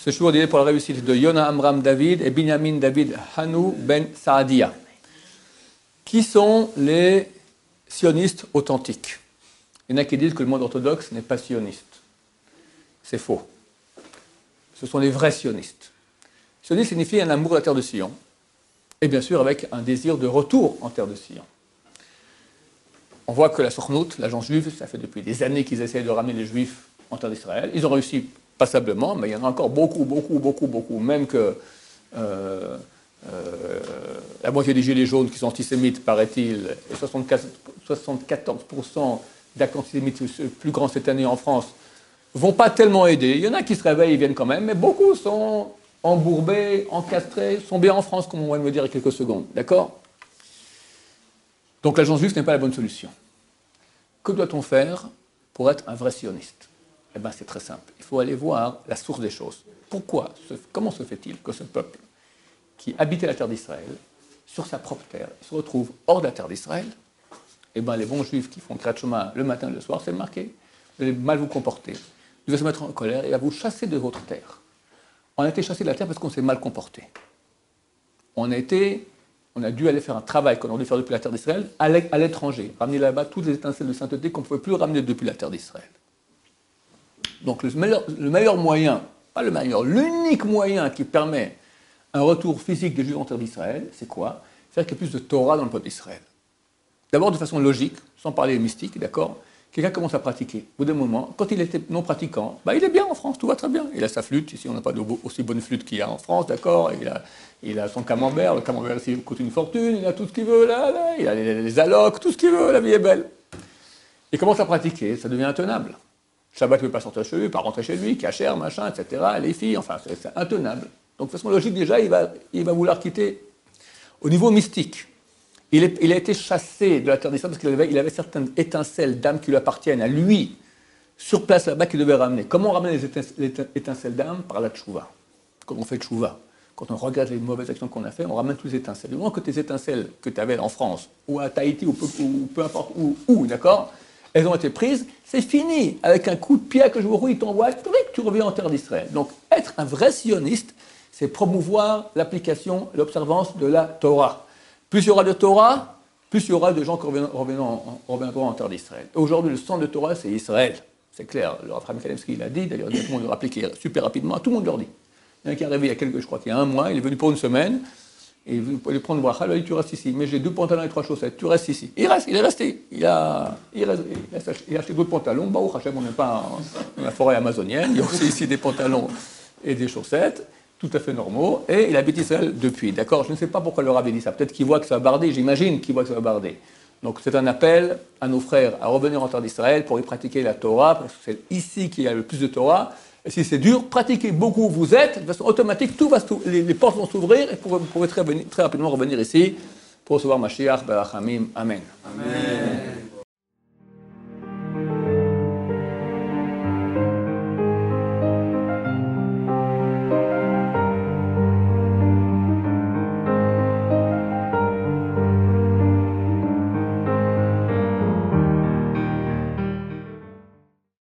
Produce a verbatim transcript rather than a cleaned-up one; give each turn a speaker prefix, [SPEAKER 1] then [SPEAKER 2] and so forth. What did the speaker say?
[SPEAKER 1] Ce jour est dédié pour la réussite de Yona Amram David et Binyamin David Hanou Ben Saadia. Qui sont les sionistes authentiques? Il y en a qui disent que le monde orthodoxe n'est pas sioniste. C'est faux. Ce sont les vrais sionistes. Sioniste signifie un amour de la terre de Sion, et bien sûr avec un désir de retour en terre de Sion. On voit que la Sokhnout, l'agence juive, ça fait depuis des années qu'ils essayent de ramener les Juifs en terre d'Israël. Ils ont réussi passablement, mais il y en a encore beaucoup, beaucoup, beaucoup, beaucoup. Même que euh, euh, la moitié des gilets jaunes qui sont antisémites, paraît-il, et soixante-quatorze pour cent d'actes antisémites plus grands cette année en France, ne vont pas tellement aider. Il y en a qui se réveillent et viennent quand même, mais beaucoup sont embourbés, encastrés, sont bien en France, comme on va me le dire il y a quelques secondes. D'accord ? Donc l'agence juive n'est pas la bonne solution. Que doit-on faire pour être un vrai sioniste? Eh bien, c'est très simple. Il faut aller voir la source des choses. Pourquoi, comment se fait-il que ce peuple qui habitait la terre d'Israël, sur sa propre terre, se retrouve hors de la terre d'Israël? Eh bien, les bons juifs qui font Kriyat Shema le matin et le soir, c'est marqué. Vous allez mal vous comporter. Vous devez se mettre en colère et va vous chasser de votre terre. On a été chassé de la terre parce qu'on s'est mal comporté. On a été... On a dû aller faire un travail qu'on aurait dû faire depuis la terre d'Israël à l'étranger, ramener là-bas toutes les étincelles de sainteté qu'on ne pouvait plus ramener depuis la terre d'Israël. Donc le meilleur, le meilleur moyen, pas le meilleur, l'unique moyen qui permet un retour physique des Juifs en terre d'Israël, c'est quoi? Faire qu'il y ait plus de Torah dans le peuple d'Israël. D'abord de façon logique, sans parler mystique, d'accord? Quelqu'un commence à pratiquer. Au bout d'un moment, quand il était non pratiquant, bah, il est bien en France, tout va très bien. Il a sa flûte, ici on n'a pas de, aussi bonne flûte qu'il y a en France, d'accord? Il a, il a son camembert, le camembert ici coûte une fortune, il a tout ce qu'il veut, là, là, il a les, les allocs, tout ce qu'il veut, la vie est belle. Il commence à pratiquer, ça devient intenable. Shabbat, il ne peut pas sortir chez lui, pas rentrer chez lui, cachère, machin, et cetera. Les filles, enfin, c'est, c'est intenable. Donc de façon logique, déjà, il va, il va vouloir quitter. Au niveau mystique, Il, est, il a été chassé de la terre d'Israël parce qu'il avait, il avait certaines étincelles d'âme qui lui appartiennent à lui, sur place là-bas, qu'il devait ramener. Comment on ramène les, étince, les étincelles d'âme? Par la tchouva. Quand on fait tchouva, quand on regarde les mauvaises actions qu'on a faites, on ramène toutes les étincelles. Du moment que tes étincelles que tu avais en France, ou à Tahiti, ou peu, ou peu importe où, où, d'accord, elles ont été prises, c'est fini. Avec un coup de pied que je vous roule, il t'envoie, tu reviens en terre d'Israël. Donc, être un vrai sioniste, c'est promouvoir l'application, l'observance de la Torah. Plus il y aura de Torah, plus il y aura de gens qui reviendront en, en, en terre d'Israël. Aujourd'hui, le centre de Torah, c'est Israël. C'est clair. Le Raphaël Kalemski l'a dit, d'ailleurs, tout le monde le appliqué super rapidement, tout le monde leur dit. Il y en a qui est arrivé il y a quelques, je crois qu'il y a un mois, il est venu pour une semaine, et il voulait prendre le bracha, il a dit, tu restes ici, mais j'ai deux pantalons et trois chaussettes, tu restes ici. Il reste, il est resté. Il a, il reste, il a, il a acheté d'autres pantalons. Bah, au Hachem, on n'est pas dans la forêt amazonienne, il y a aussi ici des pantalons et des chaussettes. Tout à fait normaux, et il habite Israël depuis. D'accord? Je ne sais pas pourquoi le Rav dit ça. Peut-être qu'il voit que ça va barder, j'imagine qu'il voit que ça va barder. Donc c'est un appel à nos frères à revenir en terre d'Israël pour y pratiquer la Torah, parce que c'est ici qu'il y a le plus de Torah. Et si c'est dur, pratiquez beaucoup où vous êtes, de façon automatique, tout va les, les portes vont s'ouvrir, et vous pourrez très, très rapidement revenir ici pour recevoir Mashiach, Barachamim. Amen. Amen.